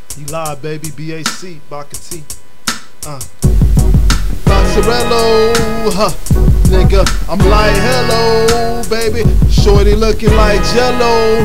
He live, baby. BAC, Baka T. Boxarello, huh, nigga, I'm like, hello, baby. Shorty looking like jello,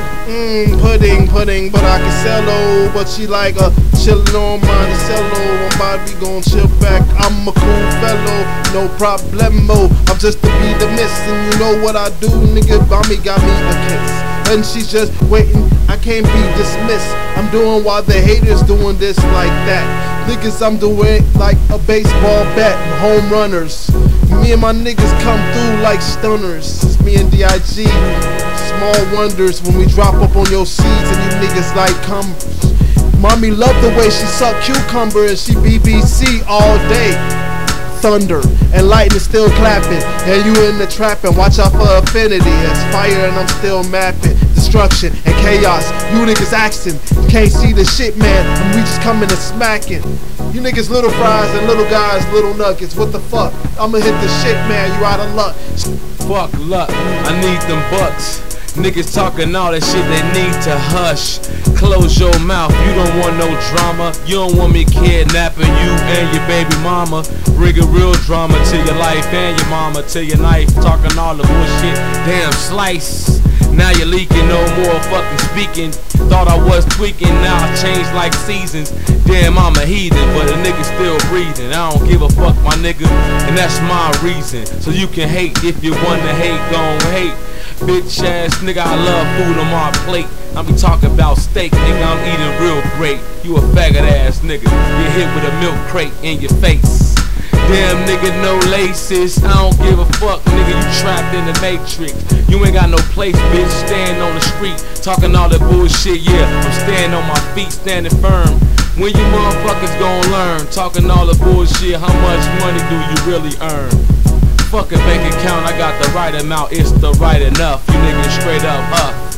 pudding, but I can cello. But she like a chillin' on Monticello. I'm about to be gon' chill back, I'm a cool fellow, no problemo. I'm just to be the miss, and you know what I do, nigga, mommy got me a kiss. And she's just waiting, I can't be dismissed. I'm doing while the haters doing this like that. Niggas, I'm doing like a baseball bat, home runners. Me and my niggas come through like stunners. It's me and D.I.G. Small wonders when we drop up on your seeds and you niggas like come. Mommy love the way she suck cucumber and she BBC all day. Thunder and lightning still clapping, and you in the trapping. Watch out for affinity. It's fire and I'm still mapping. Destruction and chaos. You niggas asking, can't see the shit, man. And we just coming and smacking. You niggas little fries and little guys, little nuggets. What the fuck? I'ma hit the shit, man. You out of luck. Fuck luck. I need them bucks. Niggas talking all that shit, they need to hush. Close your mouth, you don't want no drama. You don't want me kidnapping you and your baby mama. Bringing real drama to your life and your mama, to your knife. Talking all the bullshit, damn slice. Now you're leaking, no more fucking speaking. Thought I was tweaking, now I changed like seasons. Damn, I'm a heathen, but a nigga still breathing. I don't give a fuck, my nigga, and that's my reason. So you can hate if you wanna hate, gon' hate. Bitch ass nigga, I love food on my plate. I be talking about steak, nigga, I'm eating real great. You a faggot ass nigga, get hit with a milk crate in your face. Damn nigga, no laces, I don't give a fuck, nigga, you trapped in the matrix. You ain't got no place, bitch, stand on the street, talking all that bullshit, yeah, I'm standing on my feet, standing firm. When you motherfuckers gon' learn, talking all the bullshit, how much money do you really earn? Fuck a bank account, I got the right amount, it's the right enough, you niggas straight up.